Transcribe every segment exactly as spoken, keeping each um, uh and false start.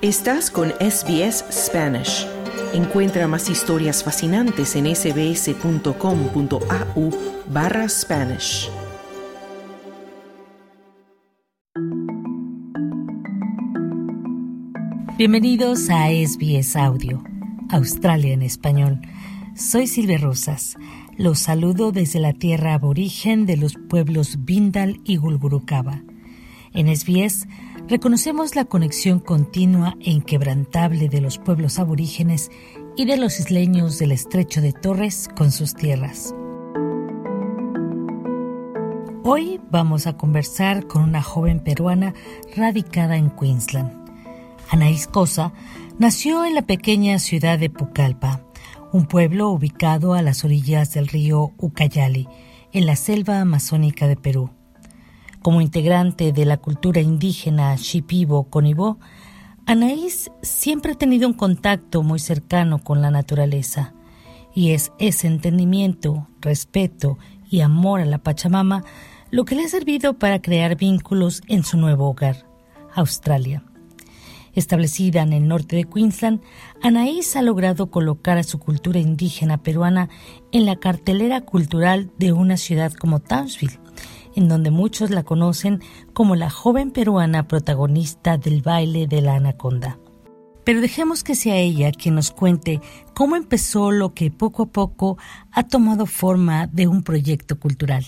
Estás con S B S Spanish. Encuentra más historias fascinantes en sbs.com.au barra Spanish. Bienvenidos a S B S Audio, Australia en español. Soy Silvia Rosas. Los saludo desde la tierra aborigen de los pueblos Bindal y Gulgurukaba. En S B S reconocemos la conexión continua e inquebrantable de los pueblos aborígenes y de los isleños del Estrecho de Torres con sus tierras. Hoy vamos a conversar con una joven peruana radicada en Queensland. Anaís Cosa nació en la pequeña ciudad de Pucallpa, un pueblo ubicado a las orillas del río Ucayali, en la selva amazónica de Perú. Como integrante de la cultura indígena Shipibo-Conibó, Anaís siempre ha tenido un contacto muy cercano con la naturaleza, y es ese entendimiento, respeto y amor a la Pachamama lo que le ha servido para crear vínculos en su nuevo hogar, Australia. Establecida en el norte de Queensland, Anaís ha logrado colocar a su cultura indígena peruana en la cartelera cultural de una ciudad como Townsville, en donde muchos la conocen como la joven peruana protagonista del baile de la anaconda. Pero dejemos que sea ella quien nos cuente cómo empezó lo que poco a poco ha tomado forma de un proyecto cultural.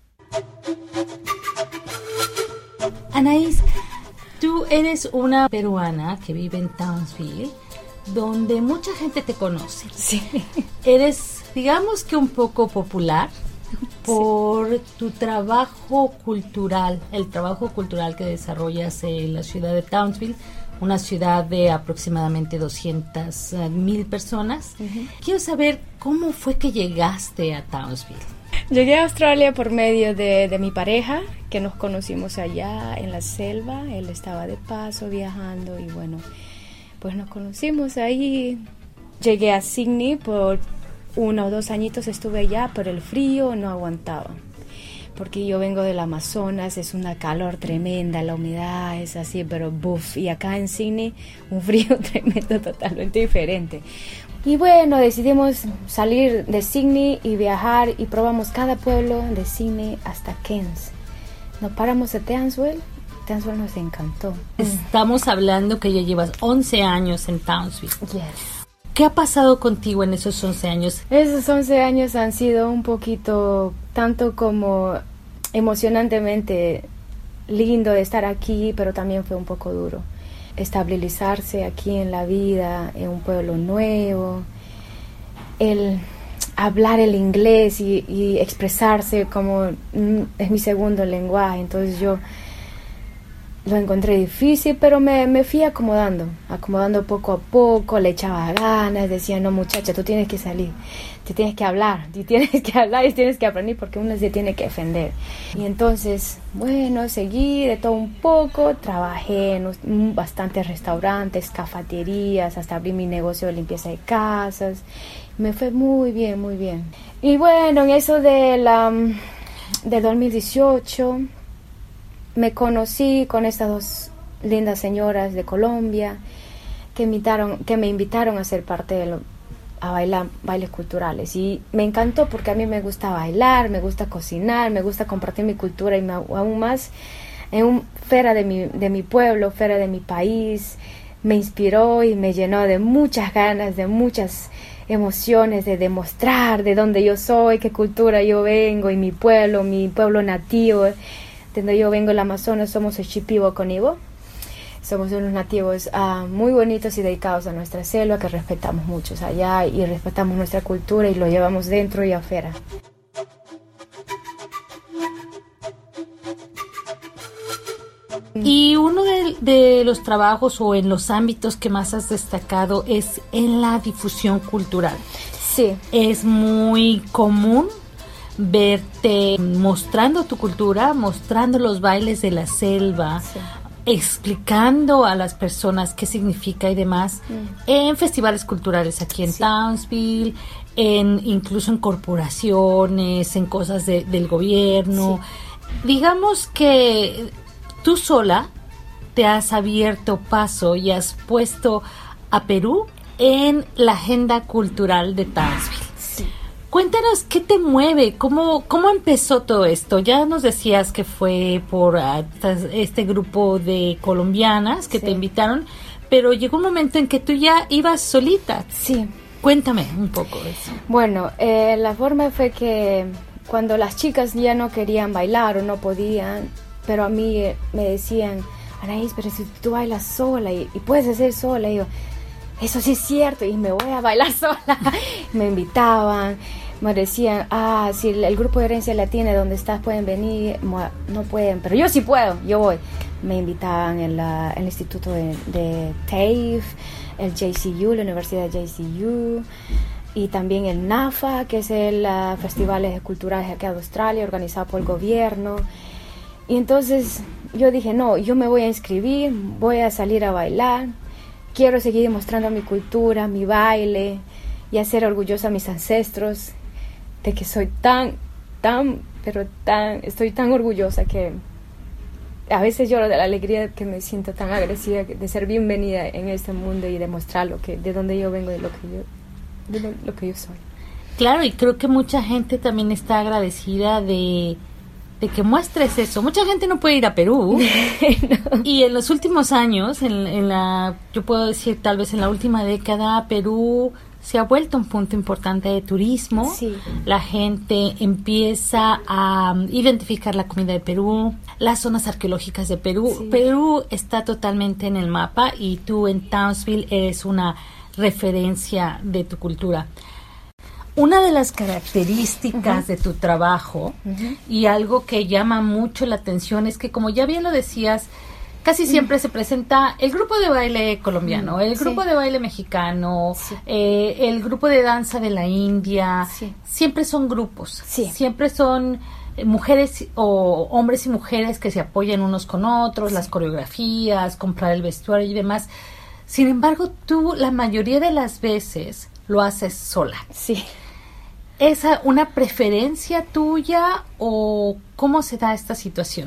Anaís, tú eres una peruana que vive en Townsville, donde mucha gente te conoce. Sí. Eres, digamos que un poco popular por sí. tu trabajo cultural, el trabajo cultural que desarrollas en la ciudad de Townsville, una ciudad de aproximadamente doscientas mil personas. Uh-huh. Quiero saber cómo fue que llegaste a Townsville. Llegué a Australia por medio de, de mi pareja, que nos conocimos allá en la selva. Él estaba de paso viajando y bueno, pues nos conocimos ahí. Llegué a Sydney por uno o dos añitos, estuve allá, pero el frío no aguantaba. Porque yo vengo del Amazonas, es una calor tremenda, la humedad es así, pero buf. Y acá en Sydney, un frío tremendo, totalmente diferente. Y bueno, decidimos salir de Sydney y viajar y probamos cada pueblo de Sydney hasta Cairns. Nos paramos en Townsville, Townsville nos encantó. Estamos hablando que ya llevas once años en Townsville. Yes. ¿Qué ha pasado contigo en esos once años? Esos once años han sido un poquito, tanto como emocionantemente lindo de estar aquí, pero también fue un poco duro. Estabilizarse aquí en la vida, en un pueblo nuevo, el hablar el inglés y, y expresarse como mm, es mi segundo lenguaje, entonces yo lo encontré difícil, pero me, me fui acomodando, acomodando poco a poco, le echaba ganas, decía, no muchacha, tú tienes que salir, te tienes que hablar, tú tienes que hablar y tienes que aprender porque uno se tiene que defender. Y entonces, bueno, seguí de todo un poco, trabajé en bastantes restaurantes, cafeterías, hasta abrí mi negocio de limpieza de casas, me fue muy bien, muy bien. Y bueno, en eso de la, de dos mil dieciocho... me conocí con estas dos lindas señoras de Colombia que, invitaron, que me invitaron a ser parte de lo, a bailar bailes culturales y me encantó porque a mí me gusta bailar, me gusta cocinar, me gusta compartir mi cultura y me, aún más en un, fuera de mi, de mi pueblo, fuera de mi país. Me inspiró y me llenó de muchas ganas, de muchas emociones, de demostrar de dónde yo soy, qué cultura yo vengo y mi pueblo, mi pueblo nativo. Donde yo vengo, el Amazonas, somos el Shipibo-Conibó. Somos unos nativos uh, muy bonitos y dedicados a nuestra selva, que respetamos muchos allá y respetamos nuestra cultura y lo llevamos dentro y afuera. Y uno de, de los trabajos o en los ámbitos que más has destacado es en la difusión cultural. Sí. Es muy común verte mostrando tu cultura, mostrando los bailes de la selva, sí. explicando a las personas qué significa y demás, mm. en festivales culturales aquí en sí. Townsville, en incluso en corporaciones, en cosas de, del gobierno. Sí. Digamos que tú sola te has abierto paso y has puesto a Perú en la agenda cultural de Townsville. Sí. Cuéntanos qué te mueve, cómo, cómo empezó todo esto. Ya nos decías que fue por uh, este grupo de colombianas que sí. te invitaron, pero llegó un momento en que tú ya ibas solita. Sí. Cuéntame un poco de eso. Bueno, eh, la forma fue que cuando las chicas ya no querían bailar o no podían, pero a mí eh, me decían, Anaís, pero si tú bailas sola y, y puedes hacer sola, y yo, eso sí es cierto, y me voy a bailar sola. Me invitaban, me decían, ah, si el, el grupo de Herencia Latina donde estás pueden venir, no pueden, pero yo sí puedo, yo voy. Me invitaban en la, el instituto de, de T A F E, el J C U, la Universidad de J C U, y también el NAFA, que es el uh, Festivales Culturales aquí de Australia, organizado por el gobierno. Y entonces yo dije, no, yo me voy a inscribir, voy a salir a bailar, quiero seguir demostrando mi cultura, mi baile, y hacer orgullosa a mis ancestros de que soy tan, tan, pero tan, estoy tan orgullosa que a veces lloro de la alegría de que me siento tan agradecida de ser bienvenida en este mundo y demostrar lo que, de dónde yo vengo, de lo que yo, de lo, lo que yo soy. Claro, y creo que mucha gente también está agradecida de, de que muestres eso. Mucha gente no puede ir a Perú. No. Y en los últimos años, en, en la, yo puedo decir tal vez en la última década, Perú se ha vuelto un punto importante de turismo. Sí. La gente empieza a identificar la comida de Perú, las zonas arqueológicas de Perú. Sí. Perú está totalmente en el mapa y tú en Townsville eres una referencia de tu cultura. Una de las características uh-huh. de tu trabajo uh-huh. y algo que llama mucho la atención es que, como ya bien lo decías, casi siempre se presenta el grupo de baile colombiano, el grupo sí. de baile mexicano, sí. eh, el grupo de danza de la India. Sí. Siempre son grupos, sí. siempre son mujeres o hombres y mujeres que se apoyan unos con otros, sí. las coreografías, comprar el vestuario y demás. Sin embargo, tú la mayoría de las veces lo haces sola. Sí. ¿Es una preferencia tuya o cómo se da esta situación?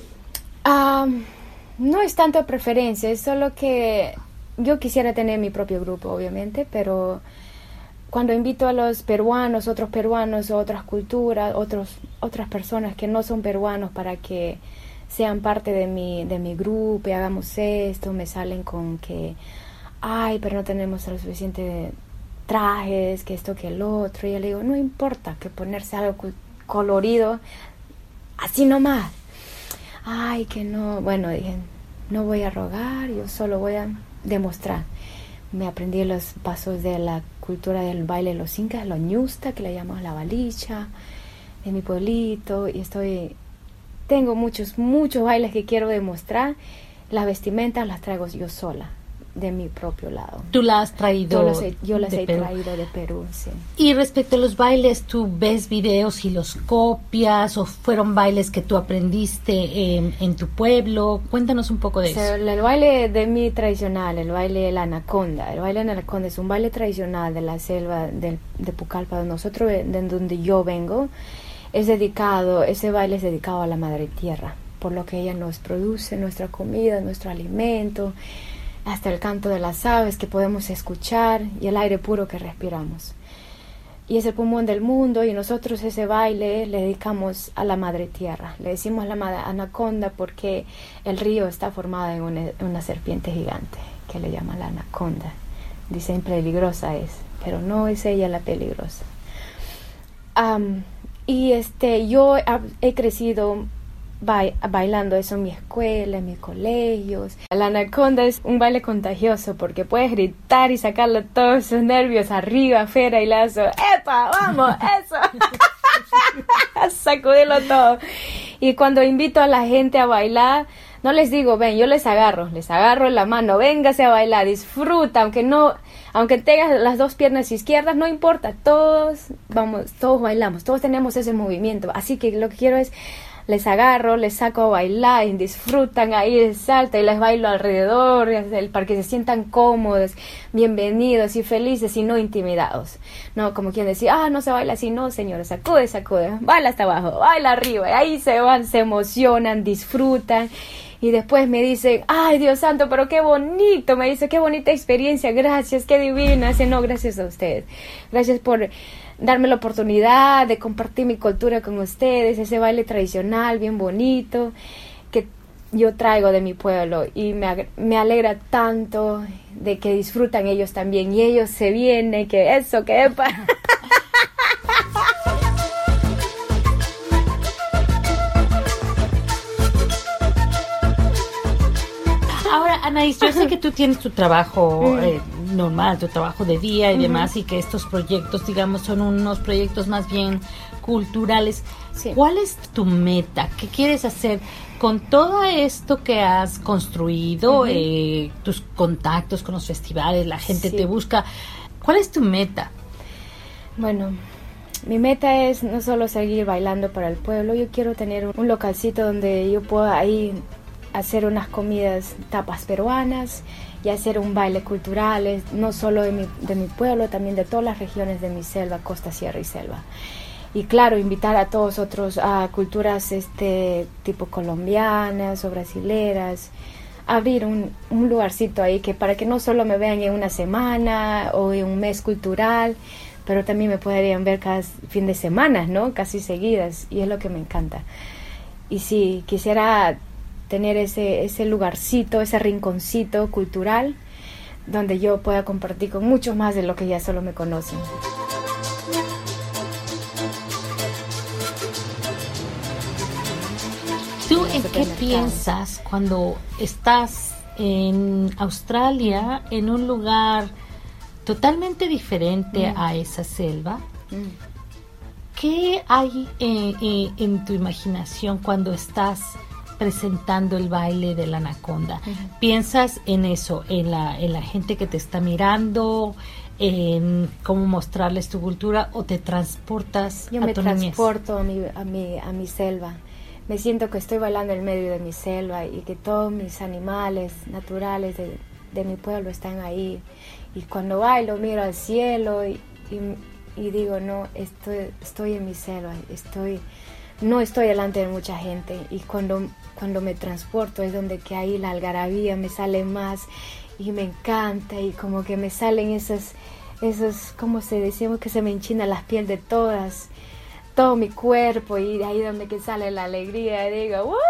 Um, no es tanto preferencia, es solo que yo quisiera tener mi propio grupo, obviamente, pero cuando invito a los peruanos, otros peruanos, otras culturas, otros, otras personas que no son peruanos para que sean parte de mi, de mi grupo y hagamos esto, me salen con que, ay, pero no tenemos lo suficiente trajes, que esto, que el otro. Y yo le digo, no importa que ponerse algo colorido, así nomás. Ay, que no. Bueno, dije, no voy a rogar, yo solo voy a demostrar. Me aprendí los pasos de la cultura del baile de los incas, los ñusta, que le llamamos la balicha, de mi pueblito, y estoy, tengo muchos, muchos bailes que quiero demostrar. Las vestimentas las traigo yo sola, de mi propio lado. ¿Tú las has traído? Yo, los he, yo las he Perú. traído de Perú, sí. Y respecto a los bailes, ¿tú ves videos y los copias o fueron bailes que tú aprendiste en, en tu pueblo? Cuéntanos un poco de o sea, eso. El baile de mi tradicional, el baile de la anaconda. El baile de la anaconda es un baile tradicional de la selva de, de Pucallpa, de nosotros, de, de donde yo vengo. Es dedicado, ese baile es dedicado a la Madre Tierra, por lo que ella nos produce, nuestra comida, nuestro alimento, hasta el canto de las aves que podemos escuchar y el aire puro que respiramos. Y es el pulmón del mundo, y nosotros ese baile le dedicamos a la Madre Tierra. Le decimos la Madre Anaconda porque el río está formado en una, una serpiente gigante que le llaman la anaconda. Dicen peligrosa es, pero no es ella la peligrosa. Um, y este, yo he crecido Ba- bailando eso en mi escuela, en mis colegios. La anaconda es un baile contagioso porque puedes gritar y sacarle todos esos nervios arriba, afuera y lazo. ¡Epa! ¡Vamos! ¡Eso! Sacudirlo todo. Y cuando invito a la gente a bailar, no les digo, ven, yo les agarro, les agarro en la mano, véngase a bailar, disfruta, aunque no, aunque tengas las dos piernas izquierdas, no importa, todos vamos, todos bailamos, todos tenemos ese movimiento. Así que lo que quiero es, les agarro, les saco a bailar y disfrutan ahí de salta y les bailo alrededor para que se sientan cómodos, bienvenidos y felices y no intimidados. No, como quien decía, ah, no se baila así, no señores, sacude, sacude, baila hasta abajo, baila arriba, y ahí se van, se emocionan, disfrutan. Y después me dicen, ay, Dios santo, pero qué bonito. Me dice, qué bonita experiencia, gracias, qué divina. Dice, no, gracias a ustedes. Gracias por darme la oportunidad de compartir mi cultura con ustedes, ese baile tradicional bien bonito que yo traigo de mi pueblo. Y me, me alegra tanto de que disfrutan ellos también. Y ellos se vienen, que eso, que epa. Ahora, Anaís, yo sé que tú tienes tu trabajo eh, normal, tu trabajo de día y uh-huh. demás, y que estos proyectos, digamos, son unos proyectos más bien culturales. Sí. ¿Cuál es tu meta? ¿Qué quieres hacer con todo esto que has construido, uh-huh. eh, tus contactos con los festivales, la gente sí. te busca? ¿Cuál es tu meta? Bueno, mi meta es no solo seguir bailando para el pueblo, yo quiero tener un localcito donde yo pueda ir hacer unas comidas, tapas peruanas y hacer un baile cultural, no solo de mi, de mi pueblo, también de todas las regiones de mi selva, costa, sierra y selva. Y claro, invitar a todos otros, a culturas este tipo colombianas o brasileras, abrir un, un lugarcito ahí que para que no solo me vean en una semana o en un mes cultural, pero también me podrían ver cada fin de semana, ¿no? Casi seguidas, y es lo que me encanta. Y sí, quisiera tener ese, ese lugarcito, ese rinconcito cultural donde yo pueda compartir con muchos más de lo que ya solo me conocen. ¿Tú en qué piensas cuando estás en Australia, en un lugar totalmente diferente mm. a esa selva? Mm. ¿Qué hay eh, eh, en tu imaginación cuando estás presentando el baile de la anaconda? Uh-huh. ¿Piensas en eso, en la, en la gente que te está mirando, en cómo mostrarles tu cultura, o te transportas Yo a me tu niñez? transporto a mi, a, mi, a mi selva. Me siento que estoy bailando en medio de mi selva y que todos mis animales naturales de, de mi pueblo están ahí. Y cuando bailo miro al cielo y, y, y digo, no, estoy, estoy en mi selva, estoy... no estoy delante de mucha gente, y cuando, cuando me transporto es donde que ahí la algarabía me sale más y me encanta, y como que me salen esos, esos, ¿cómo se decimos? Que se me enchina la piel de todas, todo mi cuerpo, y de ahí donde que sale la alegría, y digo, ¡wupa!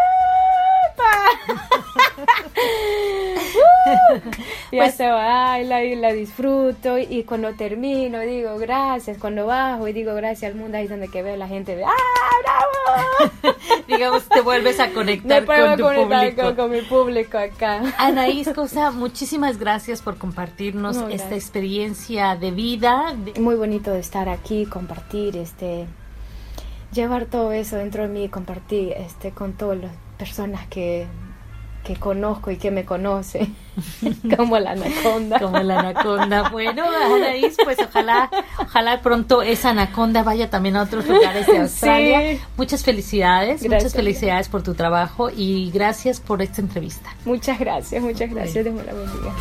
Y pues, se baila y la disfruto, y cuando termino digo gracias, cuando bajo y digo gracias al mundo, ahí es donde que veo la gente de ¡ah, bravo! Digamos, te vuelves a conectar con tu público. Con, con mi público acá. Anaís Cosa, muchísimas gracias por compartirnos no, esta experiencia de vida. Muy bonito de estar aquí, compartir, este, llevar todo eso dentro de mí, compartir este con todas las personas que que conozco y que me conoce, como la anaconda. Como la anaconda. Bueno, Anaís, pues ojalá, ojalá pronto esa anaconda vaya también a otros lugares de Australia. Sí. Muchas felicidades, gracias. Muchas felicidades por tu trabajo y gracias por esta entrevista. Muchas gracias, muchas gracias. Dios me la bendiga.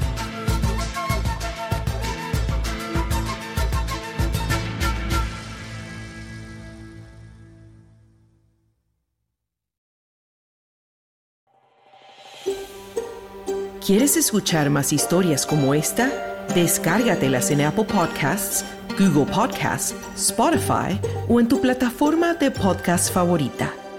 ¿Quieres escuchar más historias como esta? Descárgatelas en Apple Podcasts, Google Podcasts, Spotify o en tu plataforma de podcast favorita.